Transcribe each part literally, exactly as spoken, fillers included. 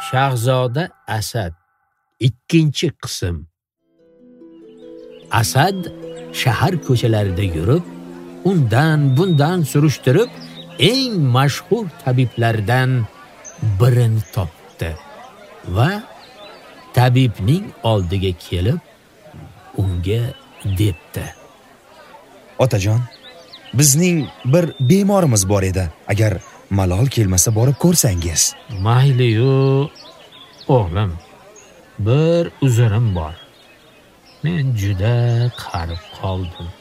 Shahzoda Asad. Ikkinchi qism. Asad shahar ko'chalarida yurib, undan bundan surishtirib, eng mashhur tabiblardan birini topdi va tabibning oldiga kelib, unga debdi: Otajon, bizning bir bemorimiz bor edi. Agar malol kelmasa borib ko'rsangiz. Mayli-yu, o'g'lim. Bir uzurim bor. Men juda qarib qoldim.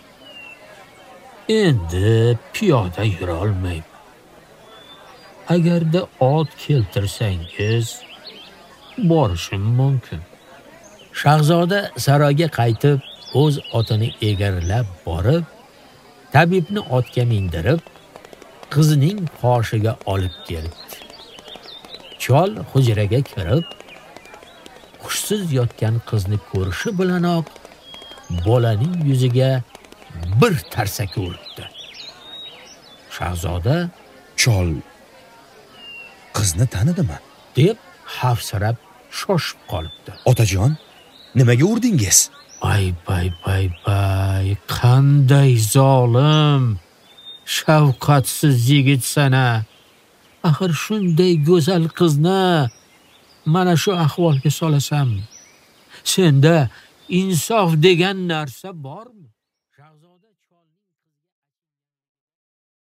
Endi piyoda yura olmayman. Agarda ot keltirsangiz, borishim mumkin. Shahzoda saroyga qaytib, o'z otini egarlab borib, tabibni otga mindirib, qizining qoshiga olib keldi. Chol hujraga kirib, hushsiz yotgan qizni ko'rishi bilanoq bolaning yuziga bir tarsaki urdi. Shahzoda Chol qizni tanidimi? deb xavfsirab shoshib qolibdi. Otajon, nimaga urdingiz? Ay bay bay bay, qanday zolim, shafqatsiz yigitsana. Axir shunday go'zal qizni mana shu ahvolga solasam, senda insof degan narsa bormi? Shahzoda